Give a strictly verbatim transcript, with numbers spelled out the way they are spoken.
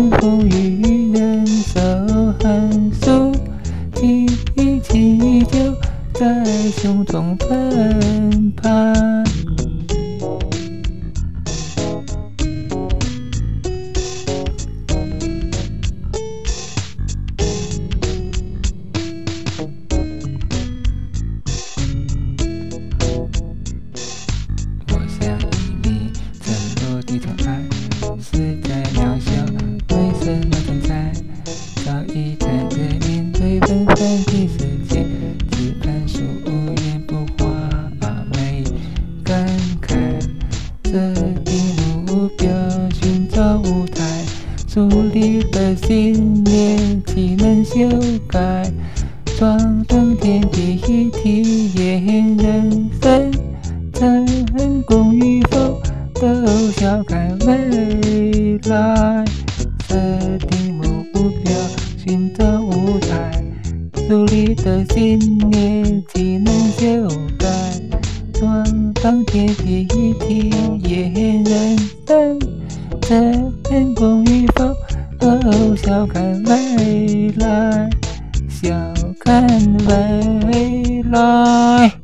风风雨忍受寒暑，一起就在胸中澎湃。我像一粒沉落地尘埃，实在渺小，为什么存在？早已坦然面对纷纷的世界，只看书无言不话，没感慨。设定目标，寻找舞台，树立的信念，岂能修改？闯荡天地，体验人生，成功与否都笑看未来。设定目标，寻找舞台，树立的信念，岂能修改？闯荡天地，体验人生，成功与否都笑看未来，笑看未来。